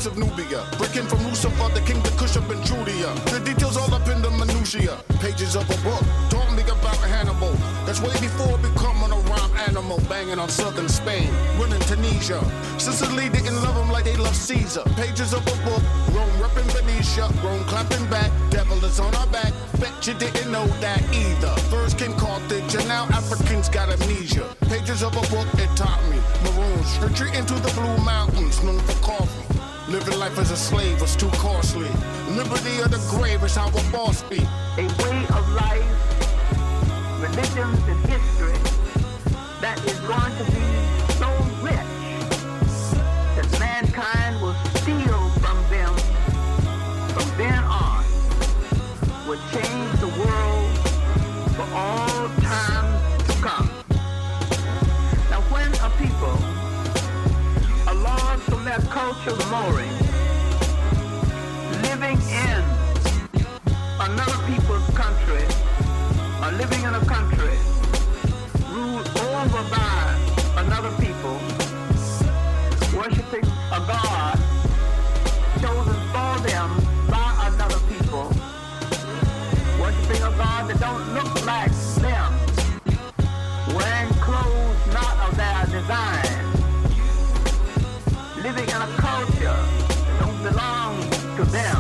prince of Nubia. Breaking from Lucifer, the king, the Kush up in Judea. The details all up in the minutiae. Pages of a book taught me about Hannibal. That's way before becoming a rhyme animal. Banging on southern Spain, winning Tunisia. Sicily didn't love him like they love Caesar. Pages of a book, Rome repping Venetia. Rome clapping back, devil is on our back. Bet you didn't know that either. First came Carthage and now Africans got amnesia. Pages of a book, it taught me. Maroons retreating to the Blue Mountains, known for coffee. Living life as a slave was too costly. Liberty of the grave is how a boss be. A way of life, religions and history that is going to be so rich that mankind will steal from them from then on, will change the world for all time to come. Now when a people are lost from their cultural mooring, living in another people's country, or living in a country ruled over by another people, worshiping a God chosen for them by another people, worshiping a God that don't look like them, wearing clothes not of their design, living in a culture that don't belong to them.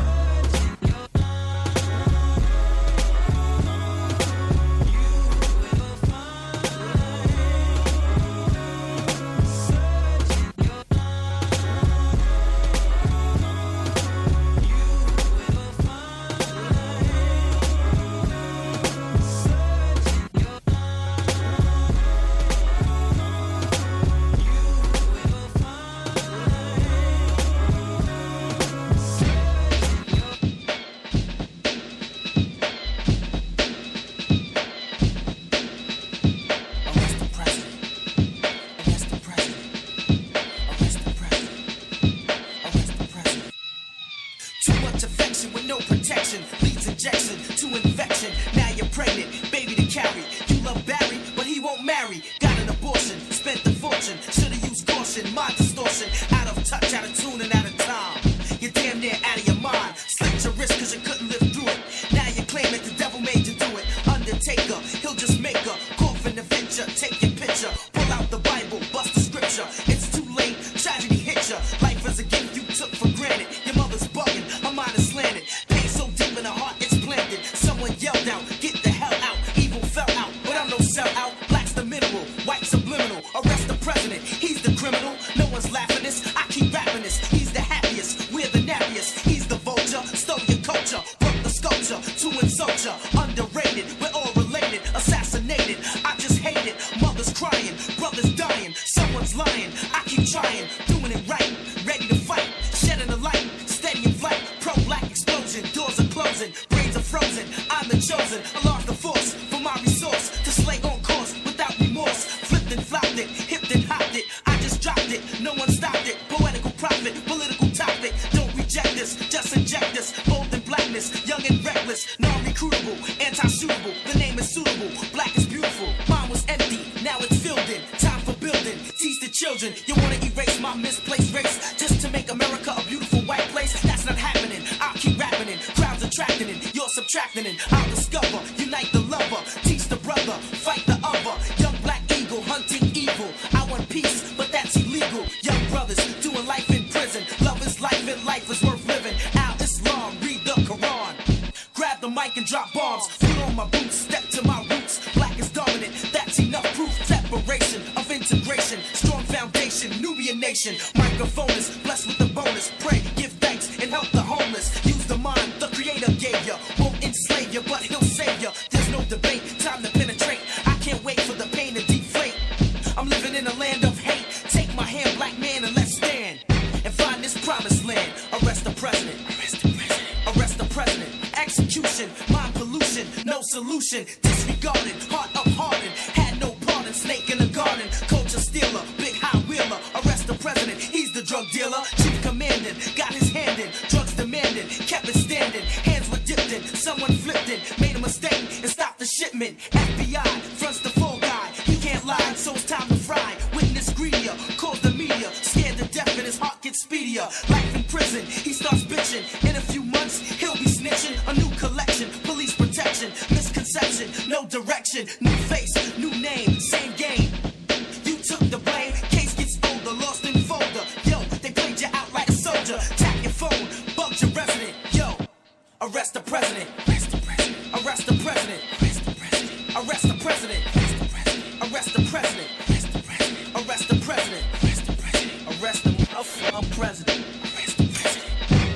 Expedia, life in prison. He starts bitching. In a few months, he'll be snitching. A new collection, police protection, misconception, no direction, new face, new name, same game. You took the blame, case gets older, lost in folder. Yo, they played you out like a soldier. Tap your phone, bugged your resident. Yo, arrest the president. Arrest the president. Arrest the president. Arrest the president. Arrest the president. Arrest the president. Arrest the president. Arrest the president. Arrest the president. Arrest the president. Arrest the president.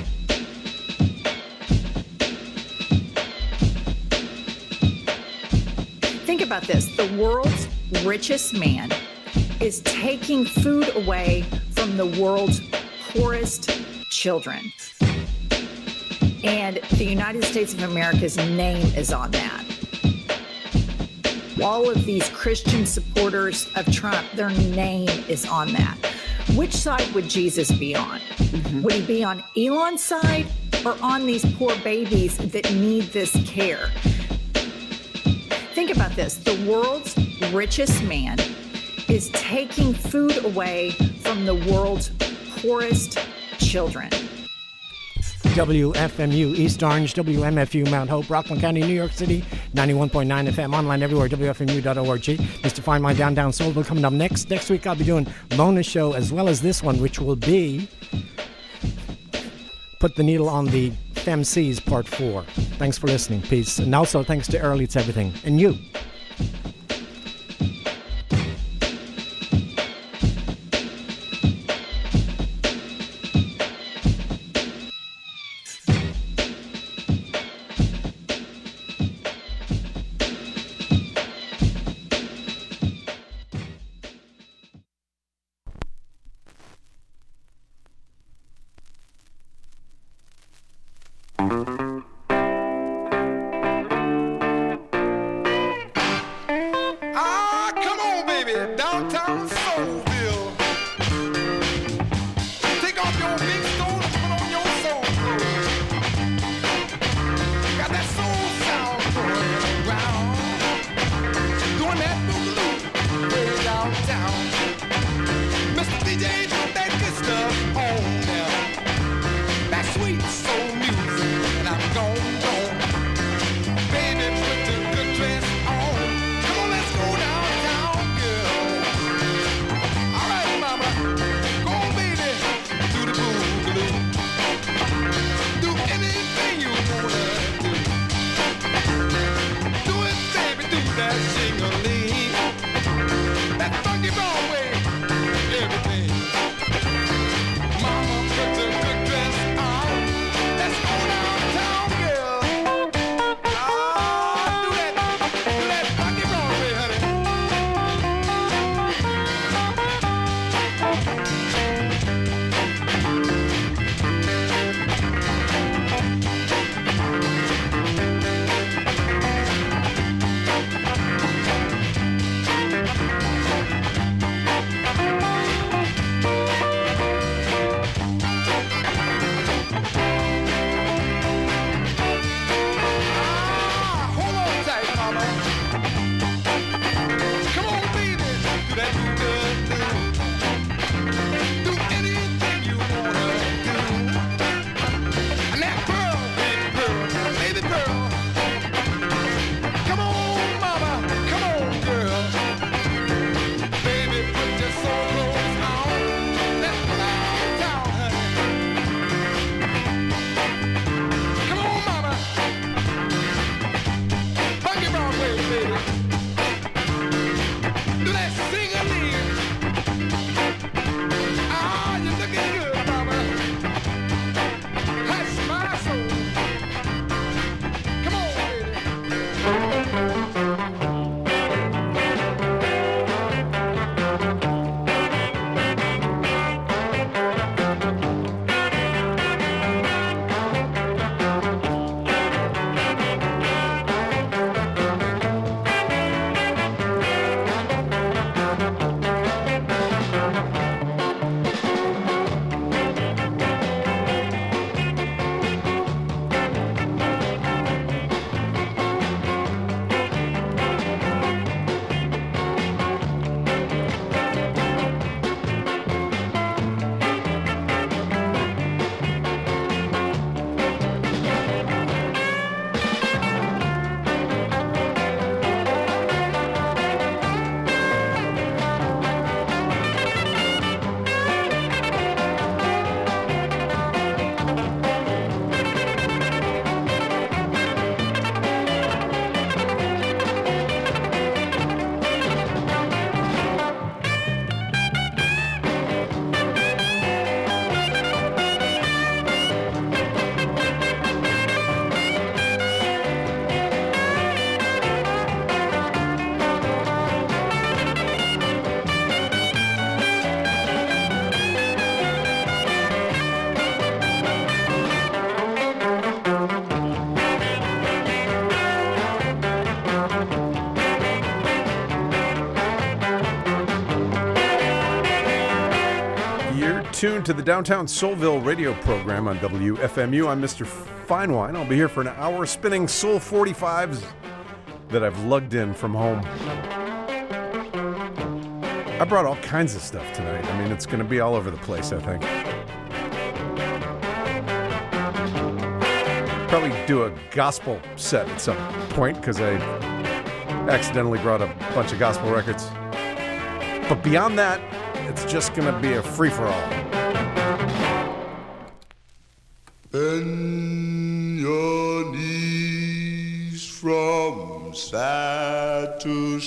Think about this. The world's richest man is taking food away from the world's poorest children. And the United States of America's name is on that. All of these Christian supporters of Trump, their name is on that. Which side would Jesus be on? Mm-hmm. Would he be on Elon's side or on these poor babies that need this care? Think about this. The world's richest man is taking food away from the world's poorest children. WFMU East Orange, WMFU Mount Hope, Rockland County, New York City, 91.9 FM, online everywhere, WFMU.org. Mr. Find My Downtown Soulville coming up next. Next week I'll be doing Mona's show as well as this one, which will be Put the Needle on the FemCs Part 4. Thanks for listening. Peace. And also thanks to Earl Eats Everything. And you. tuned to the Downtown Soulville radio program on WFMU. I'm Mr. Finewine. I'll be here for an hour spinning Soul 45s that I've lugged in from home. I brought all kinds of stuff tonight. I mean, it's going to be all over the place, I think. Probably do a gospel set at some point because I accidentally brought a bunch of gospel records. But beyond that, it's just going to be a free-for-all. Bend your knees from side to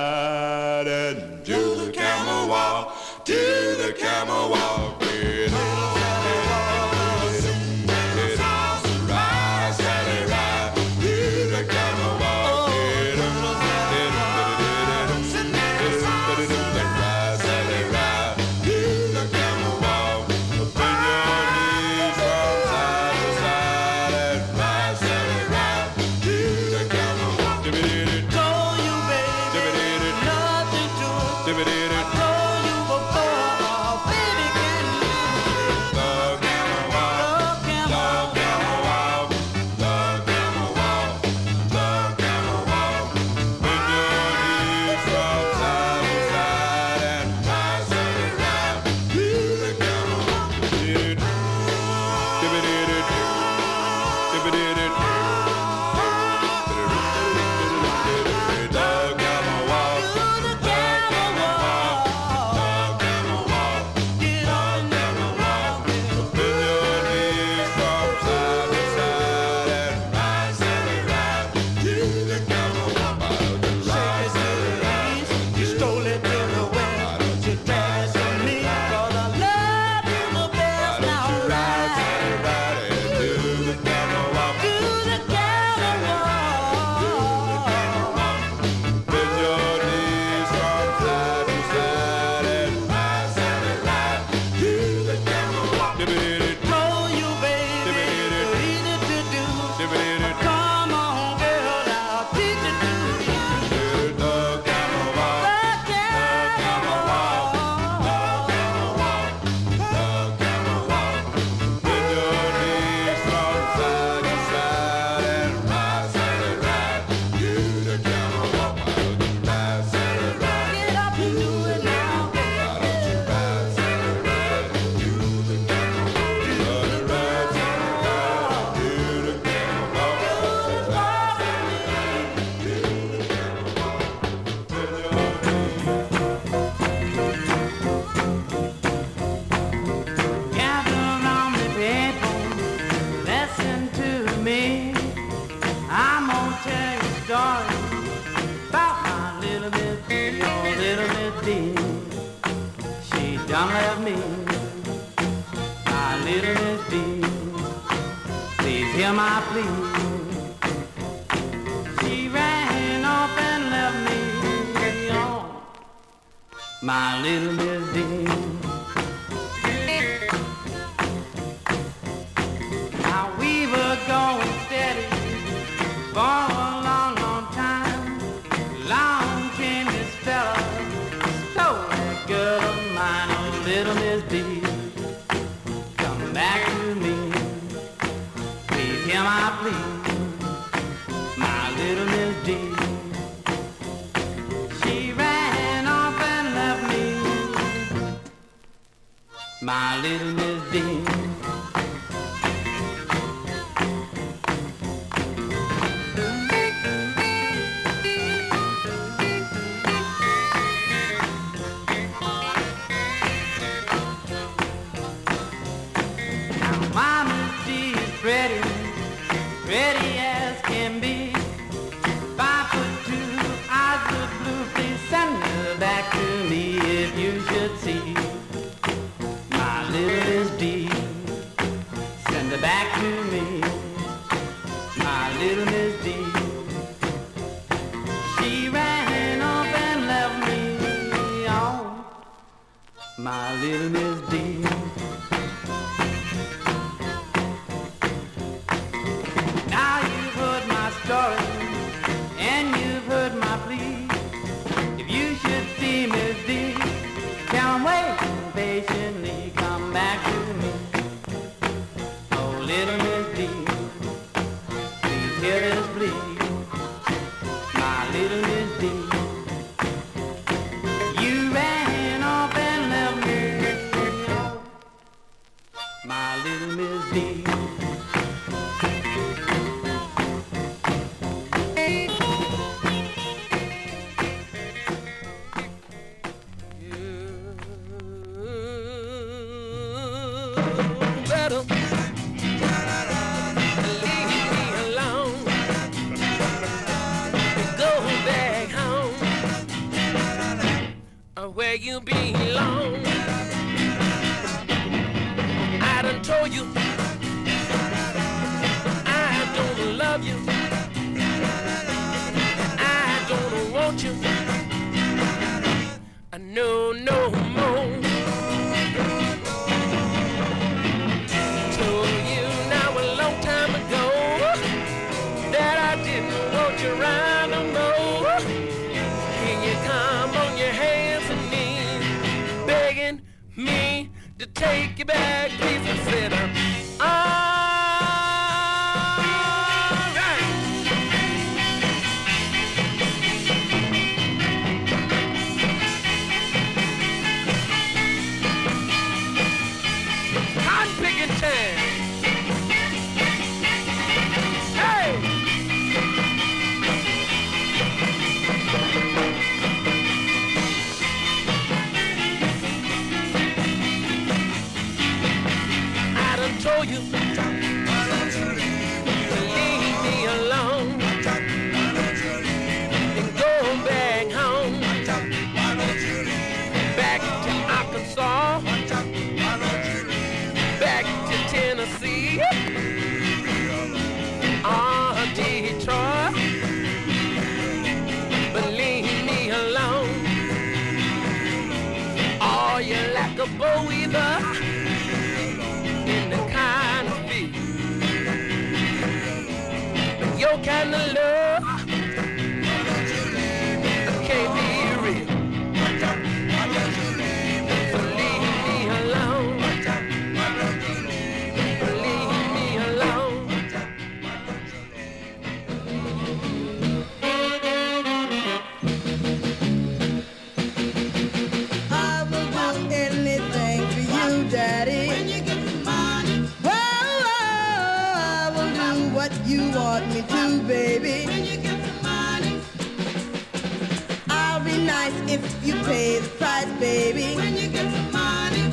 side and do the camel walk, do the camel walk. Now little Miss D, please hear this plea. My little Miss D, you ran off and left me. My little Miss D. Where you belong. I done told you I don't love you. I don't want you. I know no more. Told you now a long time ago that I didn't want you around no more. Can you come on your hands and knees, begging me to take you back, please? I said, alright. Cotton picking time. Hey! Told you to leave me alone and go back home, back to Arkansas, back to Tennessee, or Detroit, but leave me alone. Or you like a bow weaver in the kind of feet, but your kind of love can't be real. So leave me alone. Leave me alone. I will do anything for you, Daddy. When you get the money. I will do what you want me to, baby. When you get the money. I'll be nice if you pay the price, baby. When you get the money.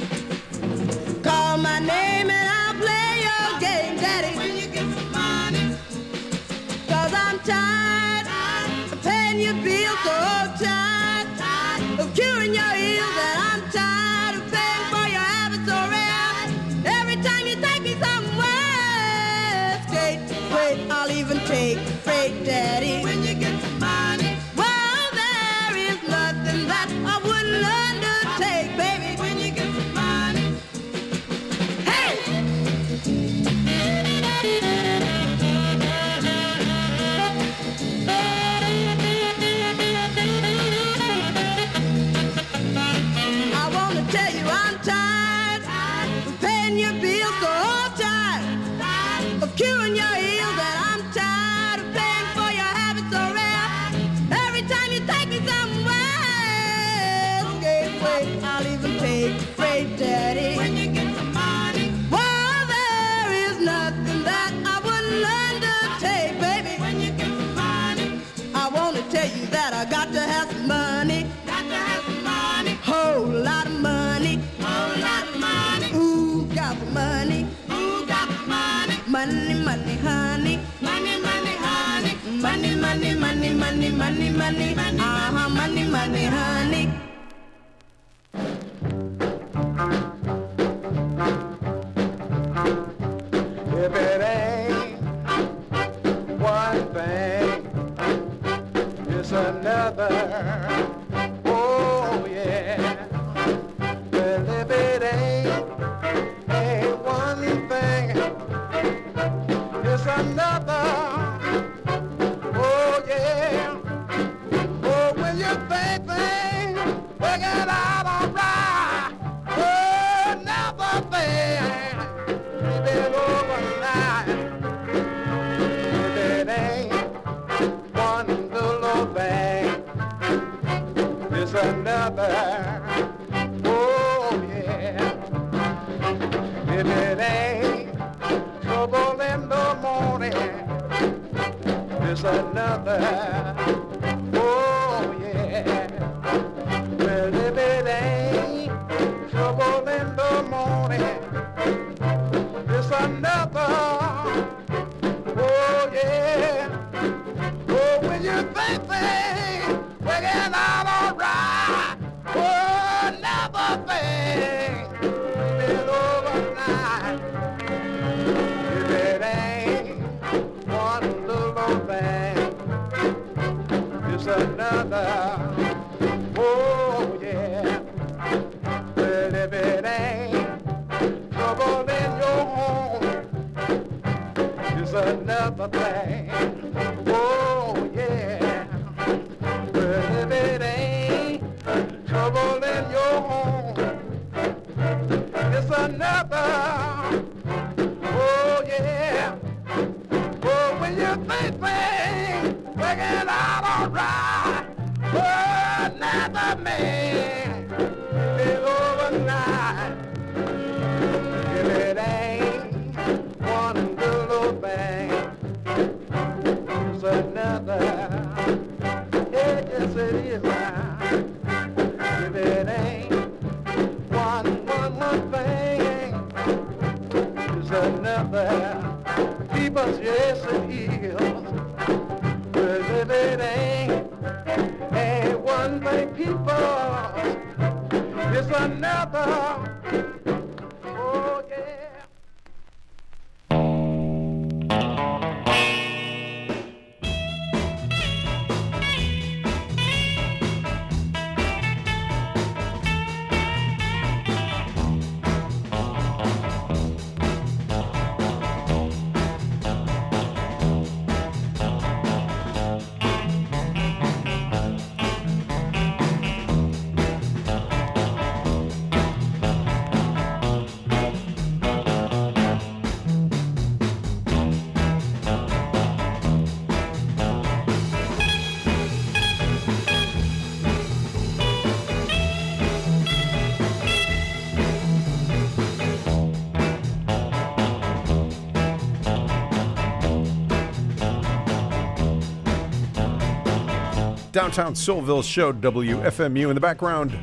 Call my name and I'll play your game, Daddy. When you get the money. 'Cause I'm tired of paying your bills, so tired of curing your ills, and I'm tired of paying for your habits so rare. Every time you take me somewhere, straight, wait, I'll even take freight, Daddy. When you get the money. Well, there is nothing that I wouldn't undertake, baby. When you get the money. Hey! I wanna tell you I'm tired of paying your bills, so tired of curing your ills, and I'm tired of paying for your habits so rare. Every time you take me somewhere, gateway, I'll even take freight, Daddy. When you get the money. Well, there is nothing that I wouldn't undertake, baby. When you get the money. I wanna tell you that I got to have some money. Got to have some money. Whole lot of money. Whole lot of money. Ooh, got the money. Ooh, got the money. Money, money, honey. Money, money, honey. Money, money, money, money, money, money. Uh-huh, money, money, honey. If it ain't one thing, it's another. Oh yeah. Well, if it ain't one thing, it's another. Oh yeah. Oh, when you think things If it ain't trouble in the morning, it's another. Oh yeah. Well, if it ain't trouble in the morning, it's another. Oh yeah. Oh, when you think things working out alright, oh, another thing been overnight. If it ain't one little thing, it's another. Oh yeah. Well, if it ain't trouble in your home, it's another thing. Oh yeah. Well, if it ain't trouble in your home, it's another. Oh yeah. Oh, when you think things working out alright, oh, another man is overnight. If it ain't one little thing, it's another. Yeah, yes it is now. If it ain't one thing, it's another. People, yes it is. But if it ain't one thing, people, it's another. Oh yeah. Downtown Soulville show, WFMU. In the background,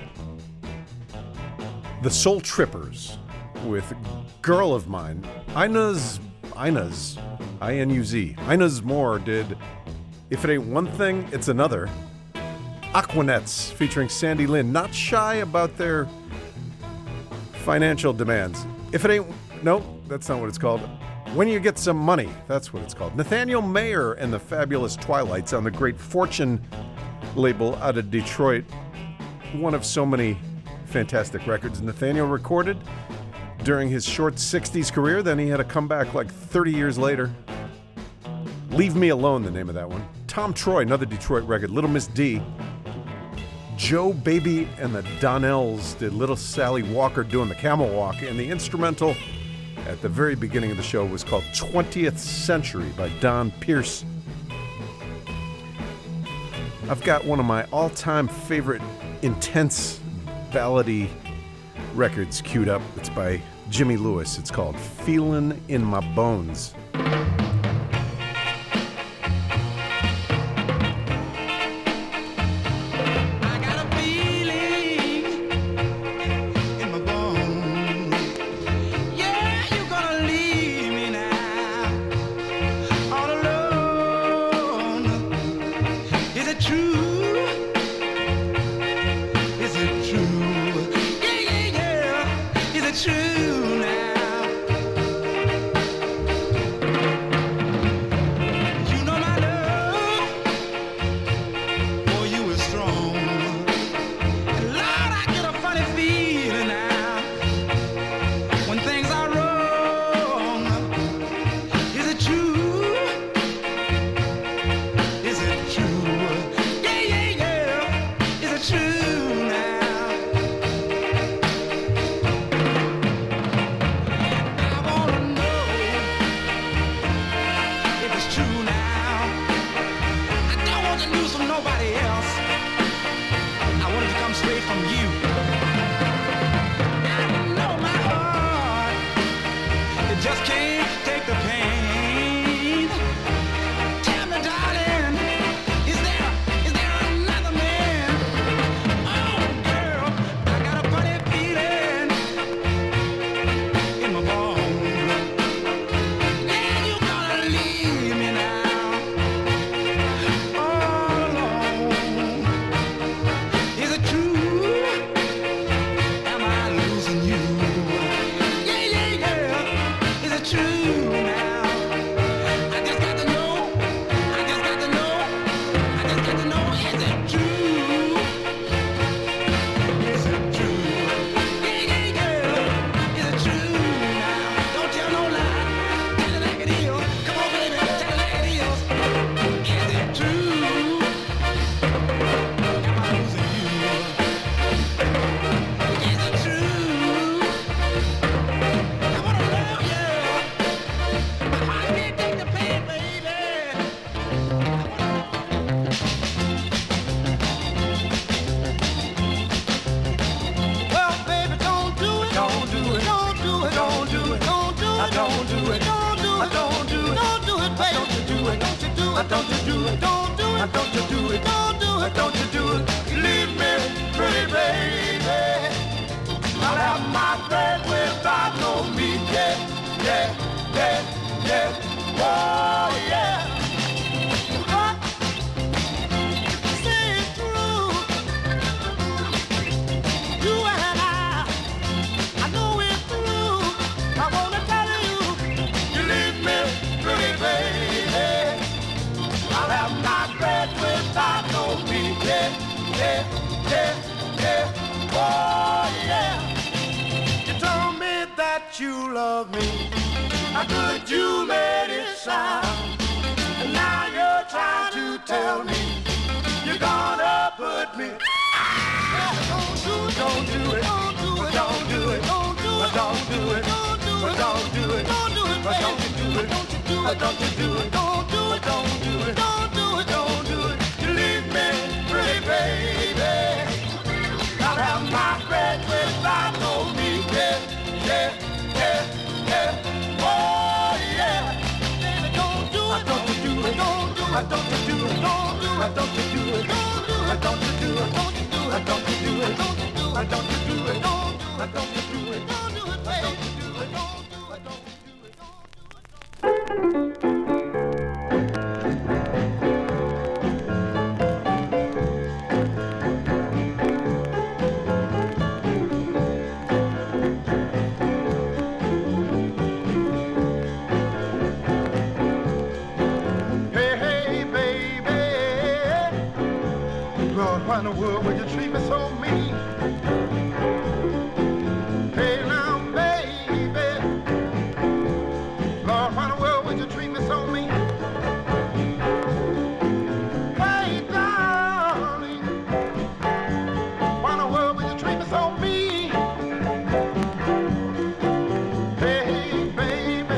the Soul Trippers with Girl of Mine. Inez, I-N-U-Z. Inez Moore did If It Ain't One Thing, It's Another. Aquanettes featuring Sandy Lynn, not shy about their financial demands. If it ain't, no, that's not what it's called. When You Get Some Money, that's what it's called. Nathaniel Mayer and the Fabulous Twilights on the Great Fortune label out of Detroit. One of so many fantastic records Nathaniel recorded during his short 60s career. Then he had a comeback like 30 years later. Leave Me Alone, the name of that one. Tom Troy, another Detroit record. Little Miss D. Joe Baby and the Donnells did Little Sally Walker Doing the Camel Walk, and the instrumental at the very beginning of the show was called 20th Century by Don Pierce. I've got one of my all-time favorite intense ballady records queued up. It's by Jimmy Lewis. It's called Feelin' in My Bones. True now. Don't you do it, don't do it, don't you do it, don't do it, don't you do it. Leave me, pretty baby. I'll have my bread without no meat, yeah, yeah, yeah, yeah, oh yeah. But say it's true, you and I know it's true. I wanna tell you, you leave me, pretty baby. I'll have my bread without no meat, yeah, yeah, yeah, yeah, oh yeah. You told me that you love me, how good you made it sound, and now you're trying to tell me you're gonna put me. Don't do it, don't do it, don't do it, don't do it, don't do it, don't do it, don't do it, don't do it, don't do it, don't you do it, don't you do it, don't you do it, don't do it, don't do it, don't do it, don't do it. You leave me, pretty baby. I'll have my bread without no meat, yeah, yeah, yeah, yeah, oh yeah. Baby, don't do it, don't you do it, don't do it, don't you do it, don't do it, don't you do it, don't do it, don't you do it, don't you do it, don't you do it, don't you do it, don't you do it, don't do it, don't you do it, don't do it, baby, don't do it, don't do it, don't you do it, don't do it. Why in the world would you treat me so mean? Hey now, baby, Lord, why in the world would you treat me so mean? Hey, darling, why in the world would you treat me so mean? Hey, baby,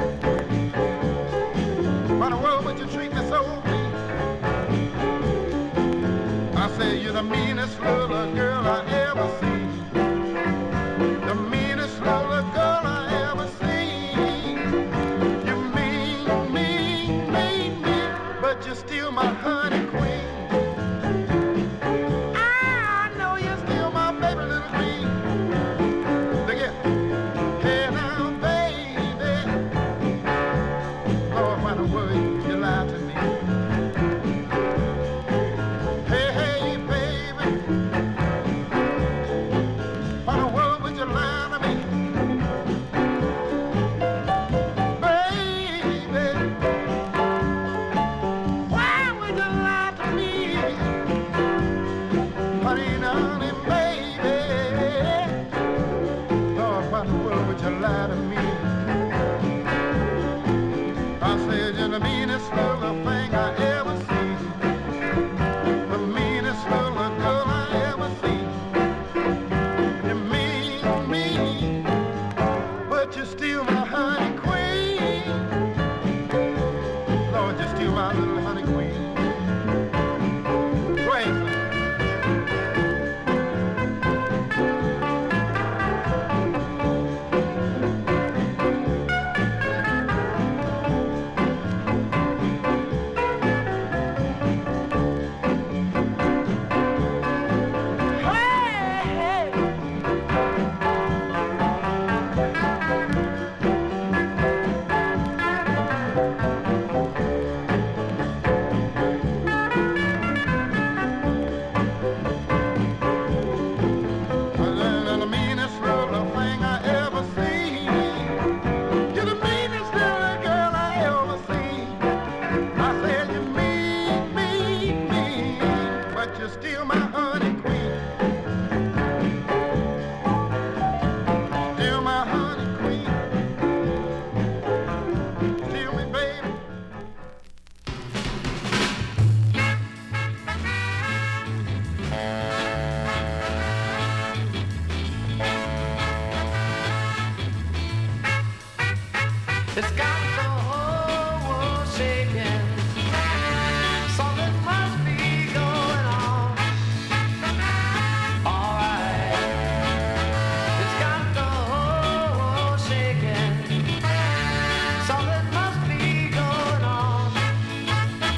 why in the world would you treat me so mean? I say you're the meanest little girl I ever seen. The meanest little girl I ever seen. You mean, mean, mean, mean, but you're still my honey queen. I know you're still my baby little queen. Look here. Hey now, baby. Lord, why the world you lie to me? Hey, hey, baby. Why the world would you lie to me? Baby, why would you lie to me? Honey, honey, baby. Lord, why the world would you lie to me? I said you're the meanest little thing I ever seen. The meanest little girl I ever seen. You mean, mean, but you're still my honey queen. Lord, you're still my little honey queen. Crazy. The meanest little thing I ever seen. You're the meanest little girl I ever seen. I said you mean, mean, mean, but you're still my honey queen. Still my honey queen. Still me, baby. It's got the whole world shaking. Something must be going on. Alright. It's got the whole world shaking. Something must be going on.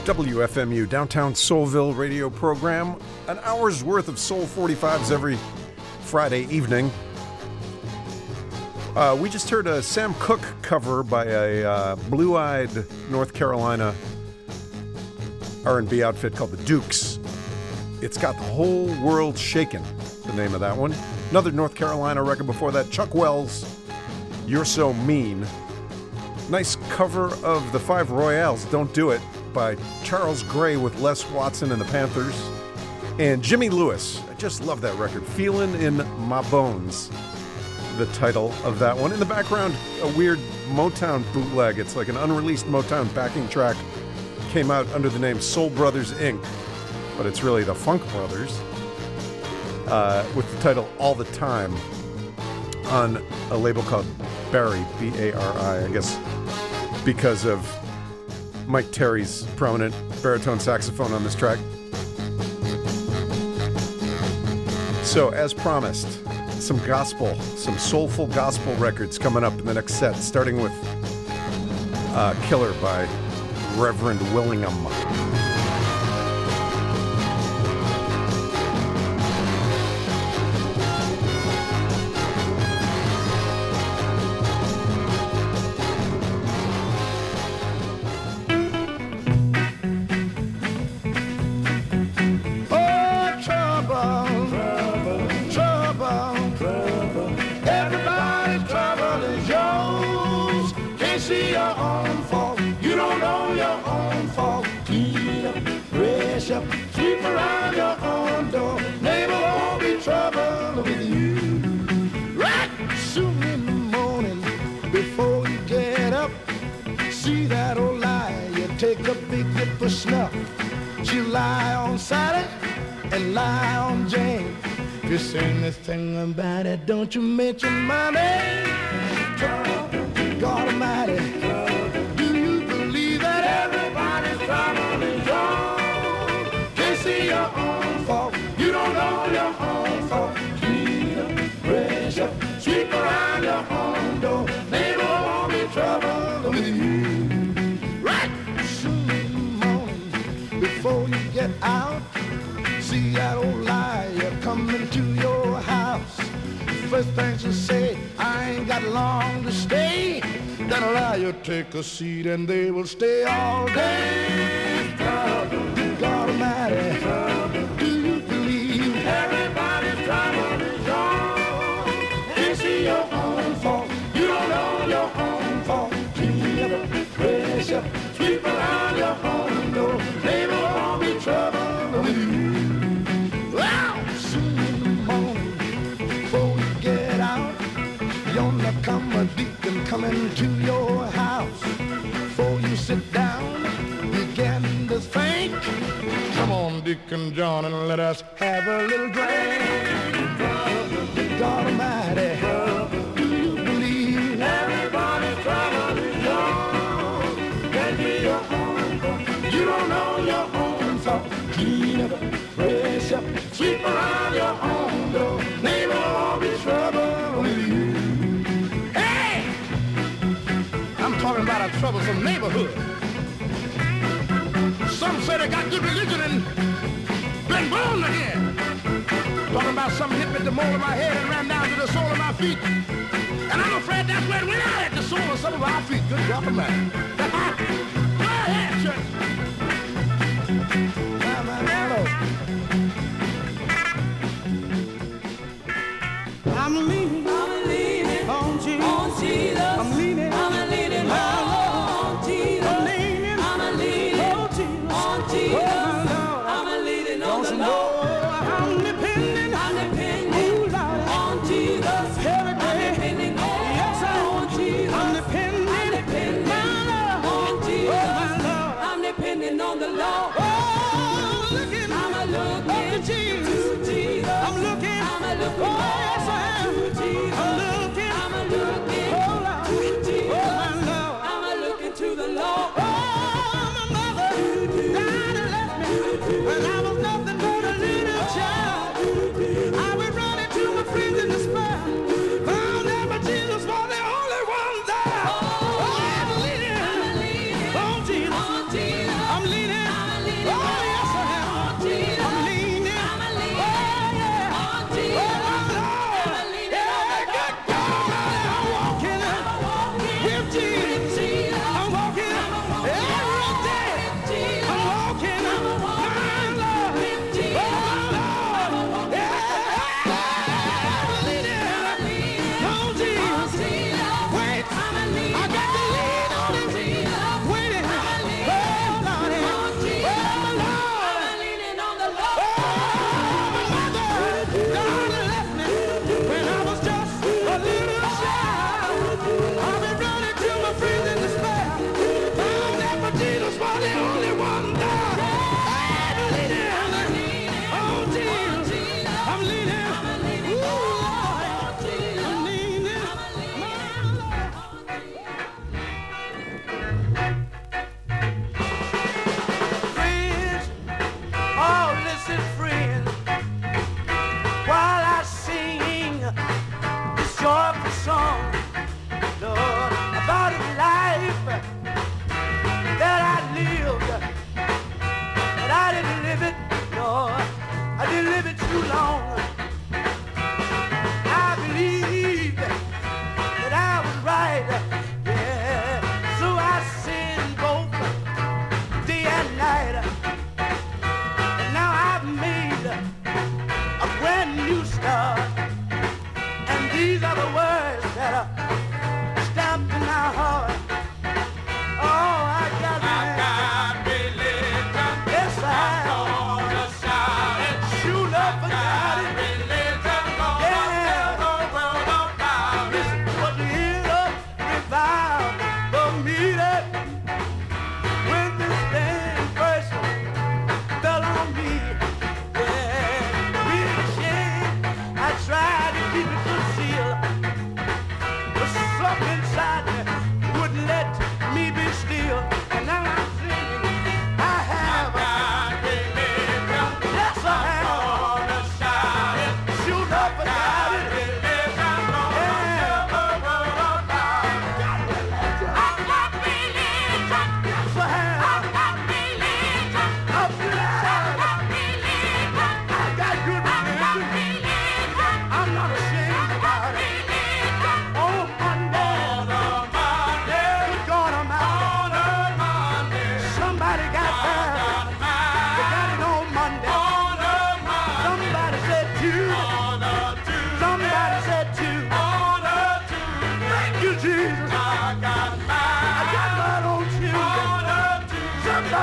WFMU, Downtown Soulville radio program. An hour's worth of Soul 45s every Friday evening. We just heard a Sam Cooke cover by a blue-eyed North Carolina R&B outfit called the Dukes. It's got the whole world shaking, the name of that one. Another North Carolina record before that, Chuck Wells, You're So Mean. Nice cover of the Five Royales, Don't Do It, by Charles Gray with Les Watson and the Panthers. And Jimmy Lewis, I just love that record, Feelin' in My Bones, the title of that one. In the background, a weird Motown bootleg. It's like an unreleased Motown backing track. Came out under the name Soul Brothers Inc., but it's really the Funk Brothers, with the title All the Time on a label called Barry, B-A-R-I, I guess because of Mike Terry's prominent baritone saxophone on this track. So, as promised, some gospel, some soulful gospel records coming up in the next set, starting with Killer by Reverend Willingham. Take a big hit for snuff. She'll lie on Saturday and lie on Jane. If you say anything about it, don't you mention my name. God Almighty, do you believe that everybody's trouble is yours? Can't see your own fault. You don't know your own fault. Clean up, brush up, sweep around your own door. Neighbor won't be trouble with you. Before you get out, see that old liar coming to your house. First thing she'll say, I ain't got long to stay. That liar take a seat and they will stay all day. God Almighty, do you believe everybody's trouble is yours? Can't see your own fault, you don't know your own fault. Clean up, brush up, sweep around your own door. Neighbor won't be trouble with you. Wow! Soon in the morning, before you get out, yonder come a deacon coming to your house. Before you sit down, begin to think. Come on, Deacon John, and let us have a little drink. God Almighty, do you believe everybody's trouble is yours? Can't be your own fault. You don't know your own fault. Clean up, brush up, sweep around your own door. Neighbor won't be trouble with you. Hey! I'm talking about a troublesome neighborhood. Some say they got good religion and been born again. Talking about something hit me at the mole of my head and ran down to the sole of my feet. And I'm afraid that's where it went out, at the sole of some of our feet. Good God Almighty. Go ahead, church. I'm leaning on Jesus. I'm leaning on Jesus. I'm leaning on Jesus. I'm leaning on the Lord. I'm depending on Jesus every day. Yes, on Jesus. I'm depending on Jesus. I'm depending on the Lord. Oh, looking up to Jesus. I'm looking. Oh, yes, I am. I'm looking. Oh,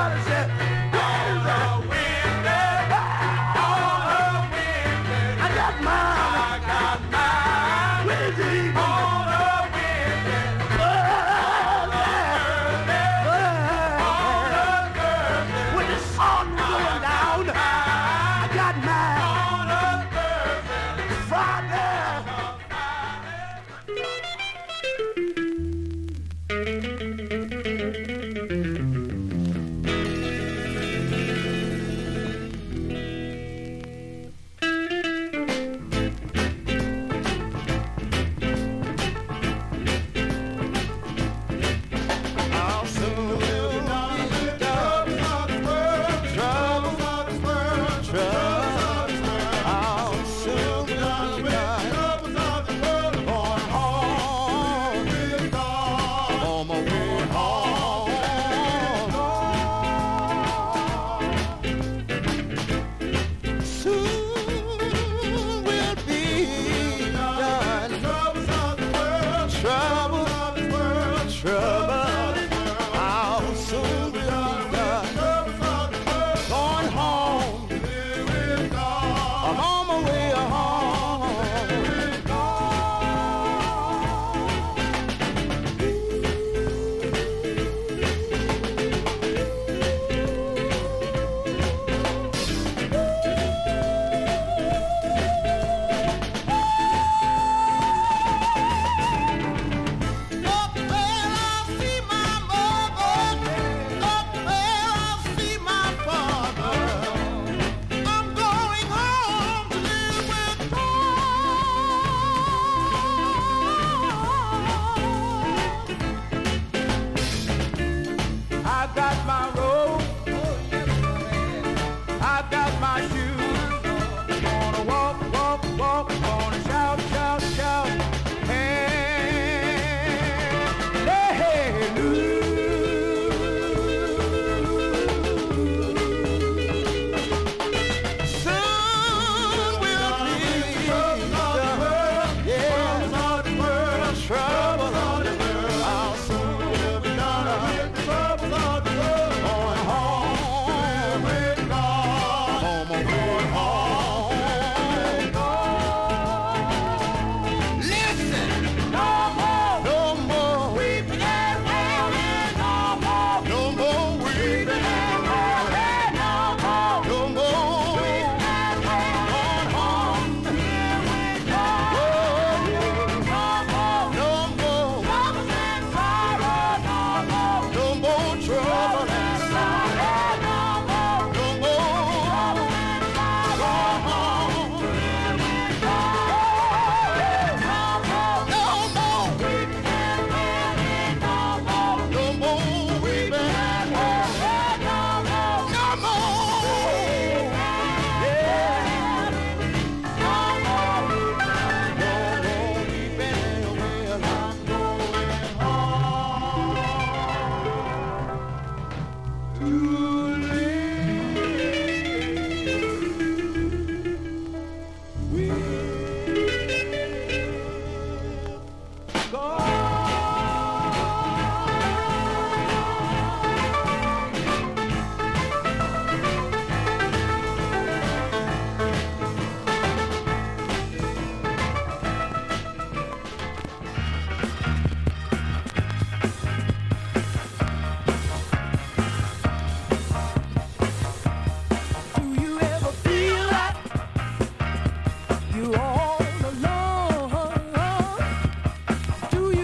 Do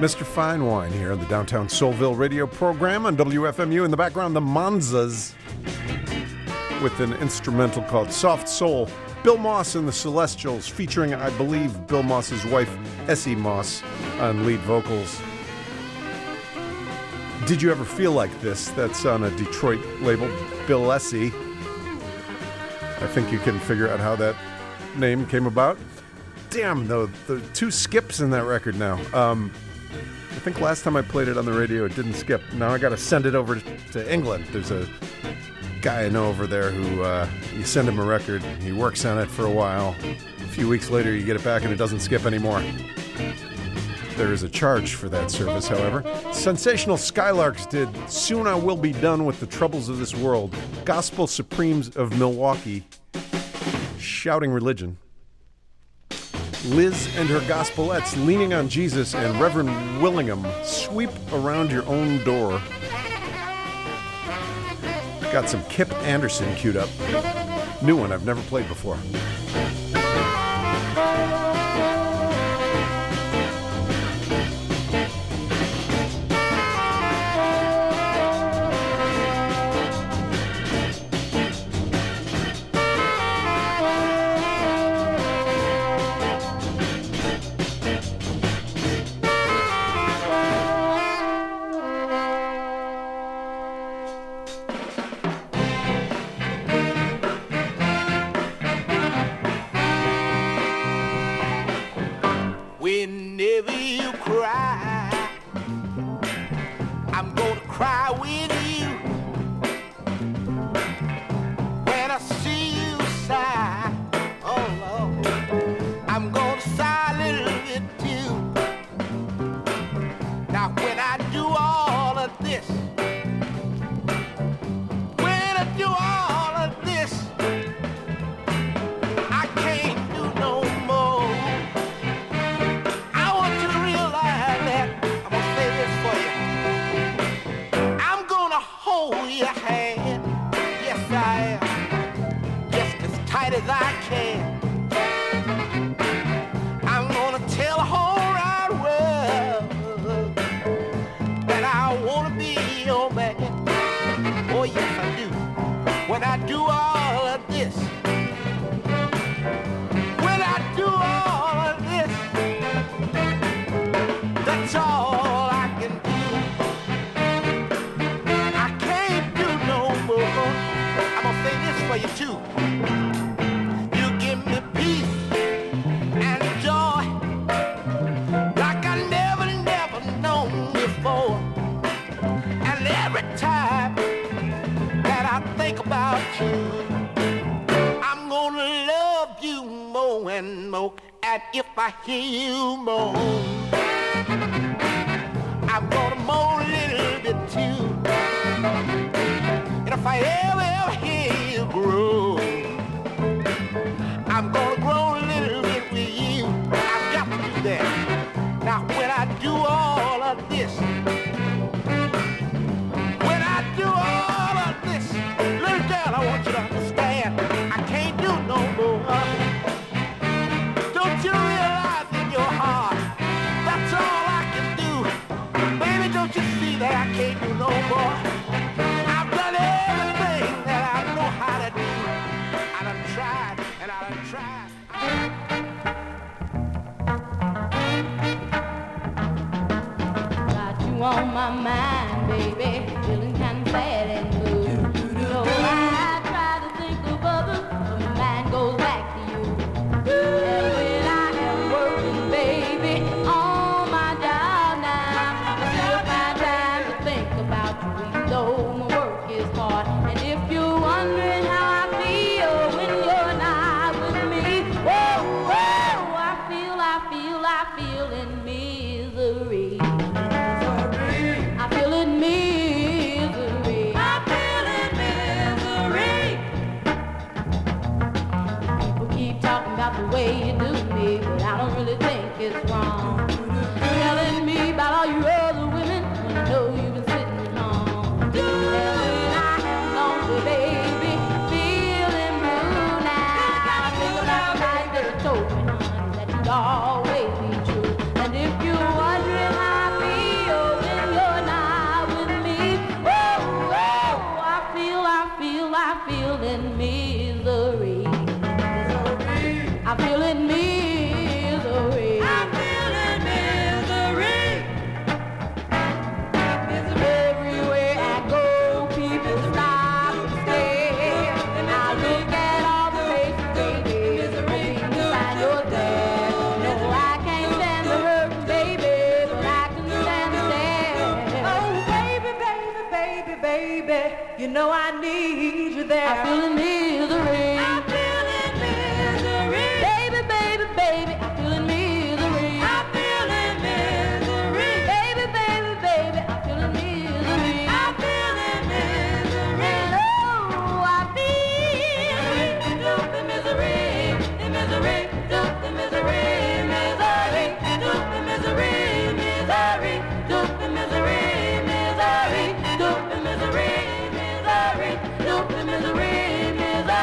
Mr. Fine Wine here on the Downtown Soulville radio program on WFMU. In the background, the Monzas with an instrumental called Soft Soul. Bill Moss and the Celestials featuring, I believe, Bill Moss's wife, Essie Moss, on lead vocals. Did You Ever Feel Like This? That's on a Detroit label, Bill Essie. I think you can figure out how that name came about. Damn, though, the two skips in that record now. I think last time I played it on the radio, it didn't skip. Now I got to send it over to England. There's a guy I know over there who you send him a record, he works on it for a while. A few weeks later, you get it back and it doesn't skip anymore. There is a charge for that service, however. Sensational Skylarks did Soon I Will Be Done with the Troubles of This World. Gospel Supremes of Milwaukee, Shouting Religion. Liz and her Gospelettes, Leaning on Jesus, and Reverend Willingham, Sweep Around Your Own Door. Got some Kip Anderson queued up. New one I've never played before. Whenever you cry, I'm gonna cry with you. When I see you sigh, oh Lord, I'm gonna sigh a little bit too. Now when I do all of this, when I do all of this, I can't do no more. I want you to realize that I'm gonna say this for you. I'm gonna hold your hand, yes I am, just as tight as I can. I'm gonna tell the whole wide world that I wanna be your man. Oh yes I do. When I do all of this, when I do all of this, that's all I can do. I can't do no more. I'm gonna say this for you too. You give me peace and joy like I never known before. And every time that I think about you, I'm gonna love you more and more. And if I hear you moan, I'm gonna moan a little bit too. And if I ever hear you grow, I'm gonna grow a little bit with you. I've got to do that. Now when I do all of this, when I do all of this, little girl, I want you to understand, I can't do no more. Don't you realize in your heart, that's all I can do. Baby, don't you see that I can't do no more? I've done everything that I know how to do. I done tried and I done tried. Got you on my mind, baby. Feeling kind of bad and blue. So I try to think of others, but my mind goes back to you. And when I am working, baby, on my job now, I still find time to think about you, even though my work is hard. And if you're wondering how I feel when you're not with me, whoa, whoa, I feel in misery. I feel in misery. I feel in misery. People keep talking about the way you do me, but I don't really think it's wrong. Telling me about all you other women when I know you've been sitting at home. And when I am lonely, baby, feeling blue now, I think about the night that you told me, honey, that you'd always be true. And if you're wondering how I You know I need you there. I'm feeling misery. I'm feeling misery. Baby, baby, baby, I'm feeling misery. I'm feeling misery. Baby, baby, baby, I'm feeling misery. I'm feeling misery. Oh, I feel the misery, the misery, the misery, misery, the misery, misery, the misery, misery, the misery. Misery, misery, misery.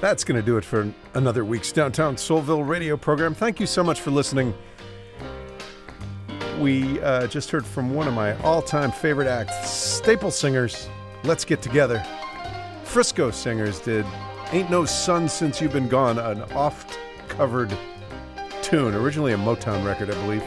That's going to do it for another week's Downtown Soulville radio program. Thank you so much for listening. We just heard from one of my all-time favorite acts, Staple Singers, Let's Get Together. Frisco Singers did Ain't No Sun Since You've Been Gone, an oft-covered tune, originally a Motown record, I believe.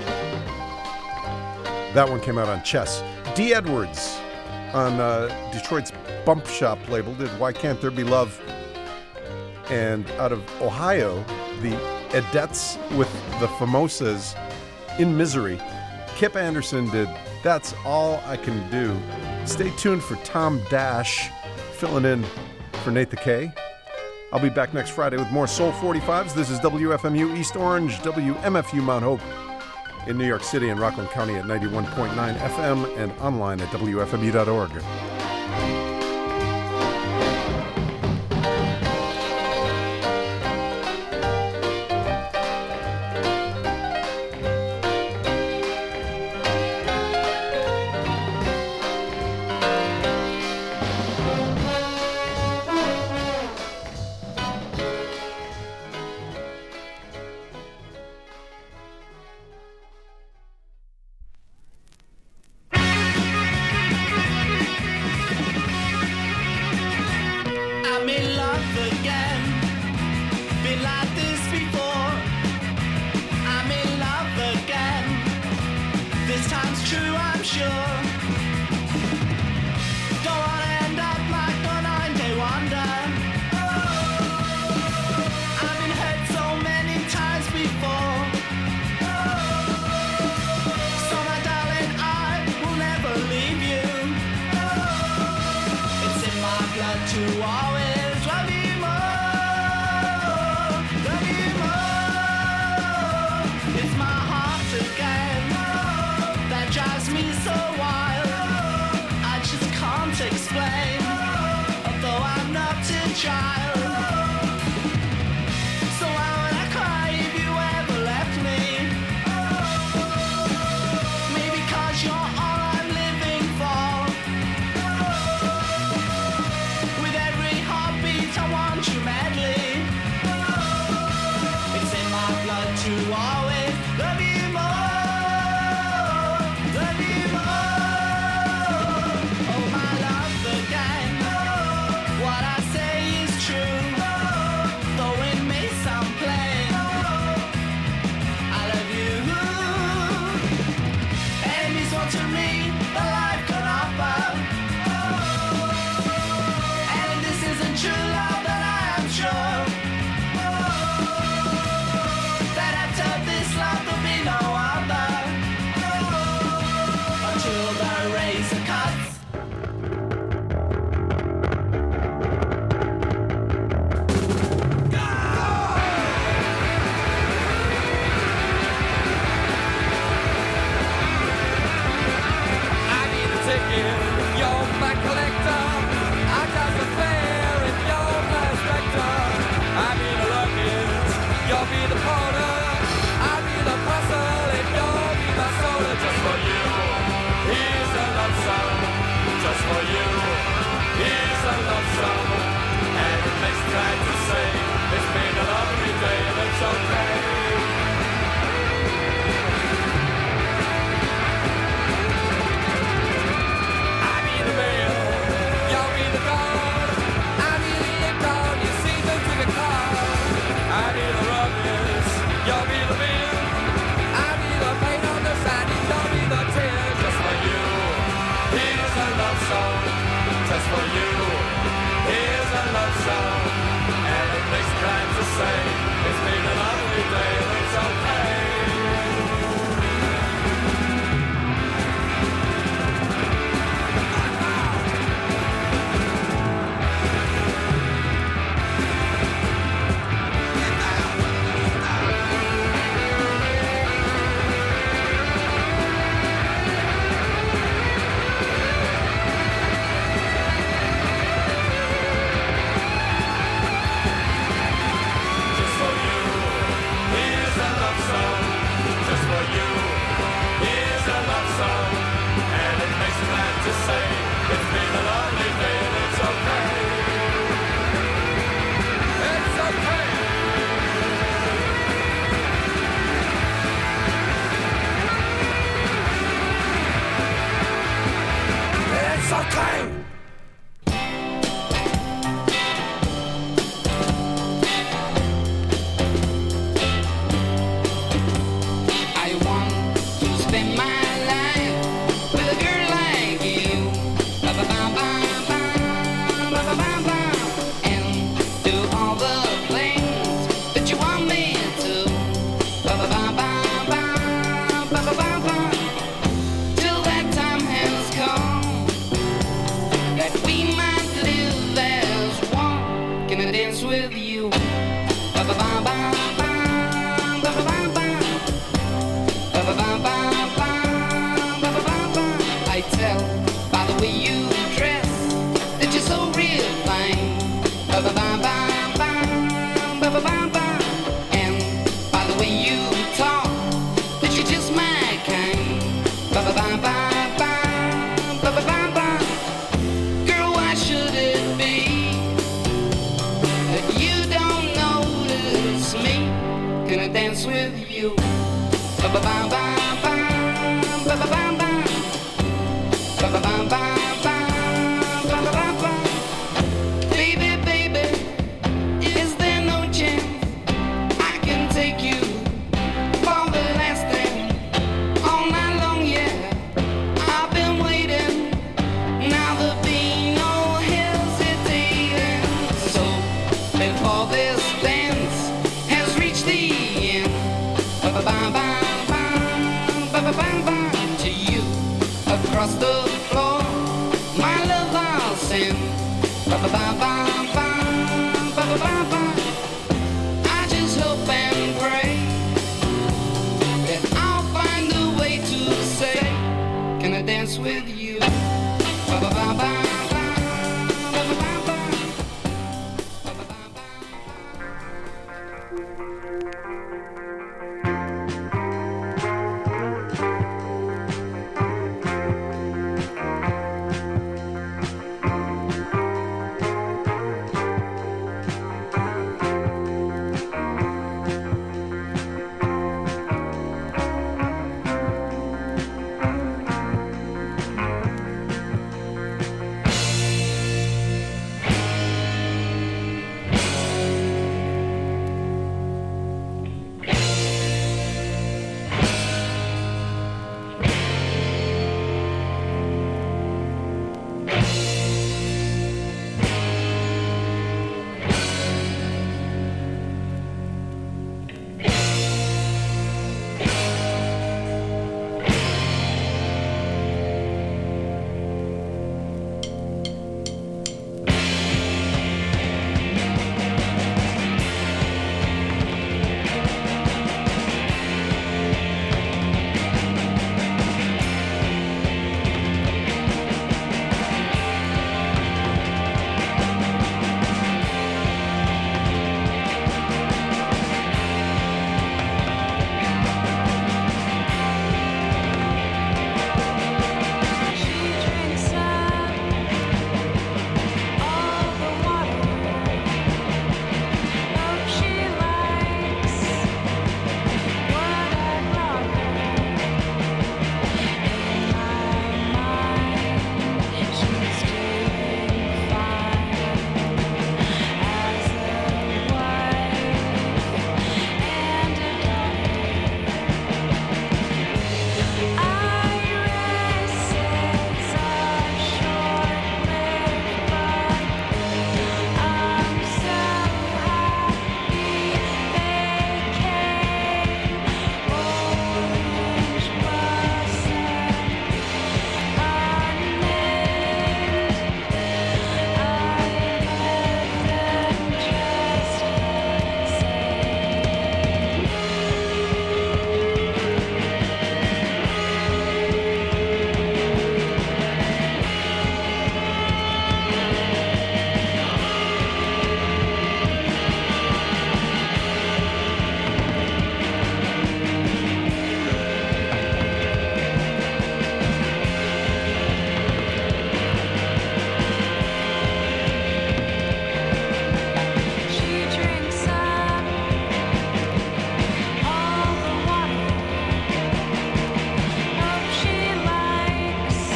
That one came out on Chess. Dee Edwards on Detroit's Bump Shop label did Why Can't There Be Love? And out of Ohio, the Edettes with the Famosas in Misery. Kip Anderson did That's All I Can Do. Stay tuned for Tom Dash filling in for Nate the K. I'll be back next Friday with more Soul 45s. This is WFMU East Orange, WMFU Mount Hope in New York City and Rockland County at 91.9 FM and online at WFMU.org. so clean. I want to spend my life with a girl like you. And do all the things that you want me to. Till that time has come that we might live as one. Can I dance with you? I tell by the way you dress that you're so real fine. And by the way you talk that you're just my kind. Girl, why should it be that you don't notice me? Can I dance with you? Baby, baby, is there no chance I can take you for the last thing all night long? Yeah, I've been waiting. Now there'll be no hesitating. So before this dance has reached the end, to you across the floor, my love I'll send.